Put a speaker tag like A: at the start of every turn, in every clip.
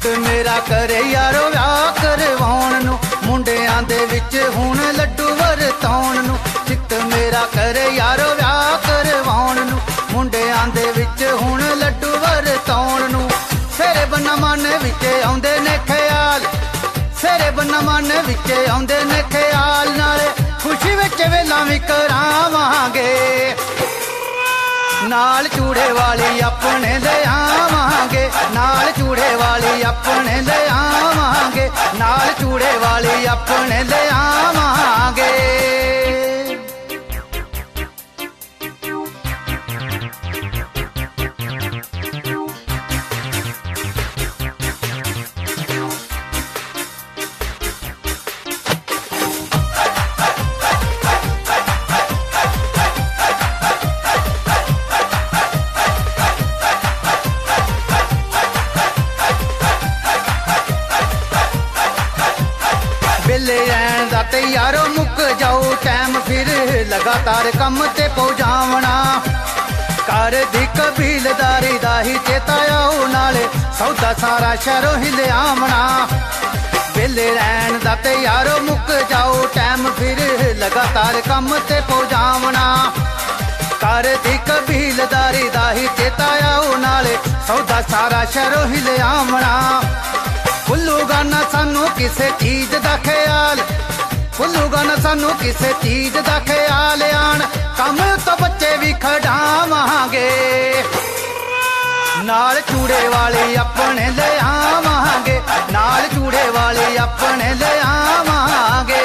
A: चित मेरा करे यारो विआह करवाउण नूं, मुंडियां दे विच हुण लड्डू वरताउण नूं। चित मेरा करे यारो विआह करवाउण नूं, मुंडियां दे विच हुण लड्डू वरताउण नूं। सेरे बन्ना मन विच आउंदे ने ख्याल, सेरे बन्ना मन विच आउंदे ने ख्याल, नाले खुशी विच वेला भी करावांगे। नाल चूड़े वाली अपने ले आवांगे, नाल चूड़े वाली अपने ले आवांगे, नाल चूड़े वाली अपने ले आवांगे। वेले रहण दा ते यारो मुक जाओ टाइम, फिर लगातार कम ते पहुंचावना। कर दी कबीलदारी दा ही चेता आओ, नाले सौदा सारा शहरों ही ले आवना। वेले रहण दा ते यारो मुक जाओ टाइम, फिर लगातार कम ते पहुंचावना। कर दी कबीलदारी दा ही चेता आओ, नाले सौदा सारा शहरों ही ले आवना। भुल्लूगा ना सानू किसे चीज दा ख्याल, भुल्लूगा ना सानू किसे चीज दा ख्याल। आन कम तो बच्चे भी खड़ावांगे, नाल चूड़े वाली अपने ले आवांगे, नाल चूड़े वाली अपने ले आवांगे।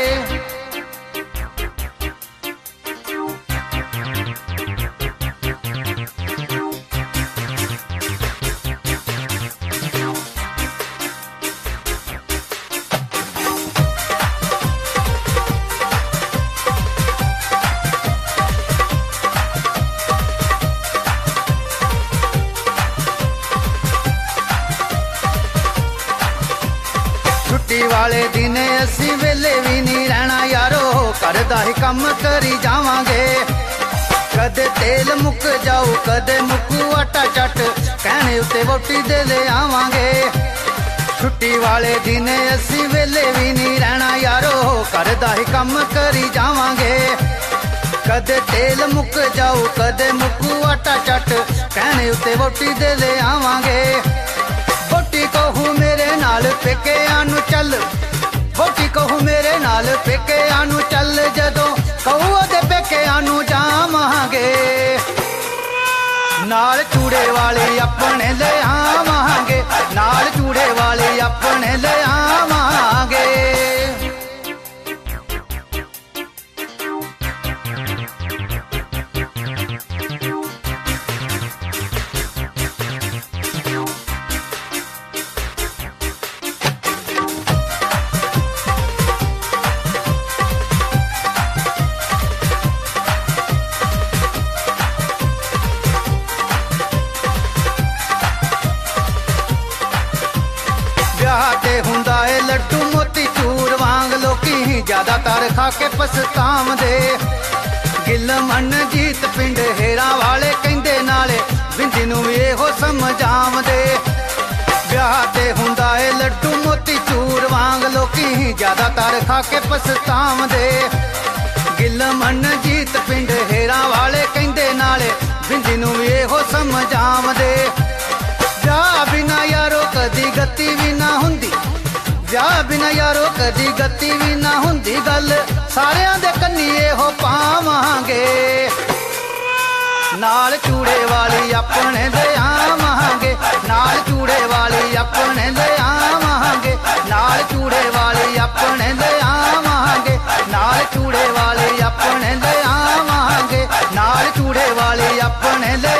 A: वाले दिन असी वेले भी नहीं रहना यारो, घर दा ही कम करी जावांगे। कदे तेल मुक जाओ कदे मुकू आटा चट, कहने उत्ते वोटी दे ले आवांगे। छुट्टी वाले दिन असी वेले भी नहीं रहना यारो, घर दा ही कम करी जावांगे। कदे तेल मुक जाओ कदे मुकू आटा चट, कहने उत्ते वोटी दे ले आवांगे। वोटी कहू मेरे नाल पेके आनू चल, वोटी कहू मेरे नाल पेके आनू चल, जदों कहू ओदे पेके आनू जावांगे। नाल चूड़े वाली अपने ले आवांगे, नाल चूड़े वाली अपने ले आवांगे। हुंदा है लड्डू मोती चूर वांग, लोकी ज्यादातर खा के पछतावदे। गिल मन जीत पिंड हेरा वाले कहंदे, नाले बिंदी नूं वी इहो समझावदे। ब्याह ते हुंदा है लड्डू मोती चूर वांग, लोकी ज्यादातर खा के पछतावदे। गिल मन जीत पिंड हेरा वाले कहंदे, नाले बिंदी नूं वी इहो समझावदे। ब्याह बिना यारो कदी गति भी ना हुंदी, ब्याह बिना यारो कदी गति भी ना हुंदी। गल सारियां दे कन्नी हो पावांगे, नाल चूड़े वाली अपने ले आवांगे, नाल चूड़े वाली अपने ले आवांगे, नाल चूड़े वाली अपने ले आवांगे, नाल चूड़े वाली अपने ले आवांगे, नाल चूड़े वाली अपने ले